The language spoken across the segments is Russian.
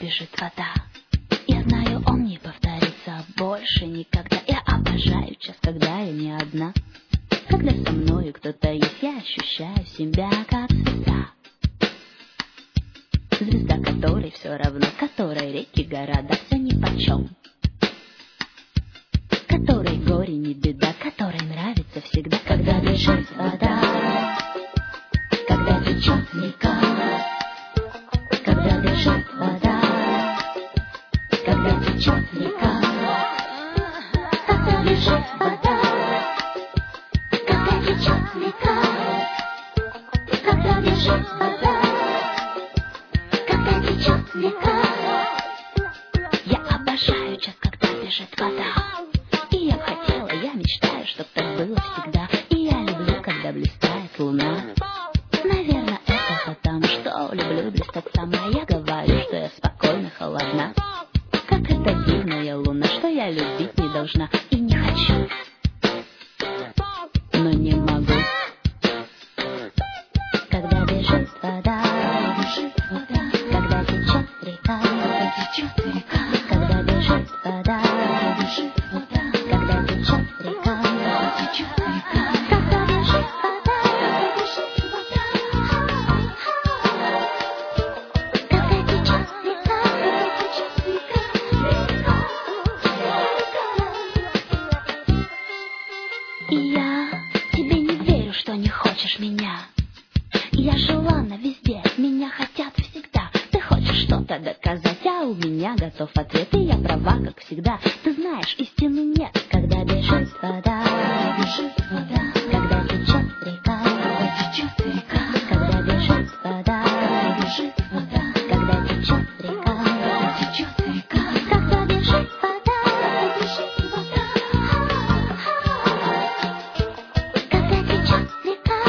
бежит вода. Я знаю, он не повторится больше никогда. Я обожаю час, когда я не одна. Когда со мною кто-то есть, я ощущаю себя как звезда. Звезда, которой все равно, которой реки, города, все нипочем. Которой горе не беда, которой нравится всегда, когда бежит вода, когда течет река, когда бежит вода, когда течет река, когда бежит вода, когда течет река, когда бежит вода, когда течет река. Я обожаю час, когда бежит вода. И я б хотела, я мечтаю, чтоб так было всегда. И я люблю, когда блистает луна. Наверное, это потому, что люблю блистать сама. Я говорю, что я спокойно холодна. Как эта дивная луна, что я любить не должна. И не хочу, но не могу. Когда бежит вода, когда течет река, когда бежит вода, когда течет река, когда бежит вода, когда течет река. И я тебе не верю, что не хочешь меня. Я желанна везде, меня хотят всегда. Ты хочешь что-то доказать, а у меня готов ответ. И я права, как всегда. Ты знаешь, истины нет. Когда бежит вода, когда течет река, когда бежит вода, когда течет река, когда бежит вода, когда течет река.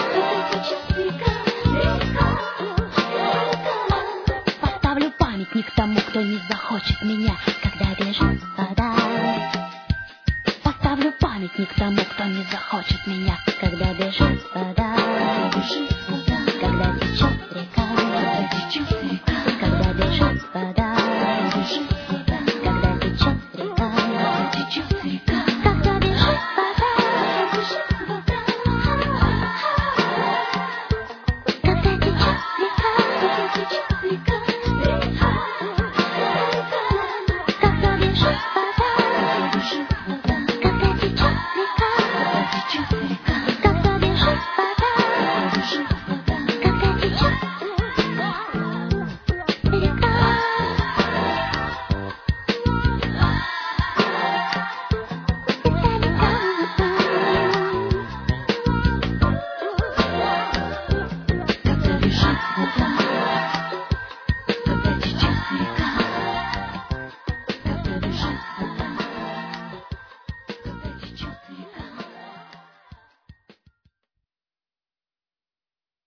Поставлю памятник тому, кто не захочет меня, когда бежит вода. Поставлю памятник тому, кто не захочет меня, когда бежит вода, когда течет река, когда течет река.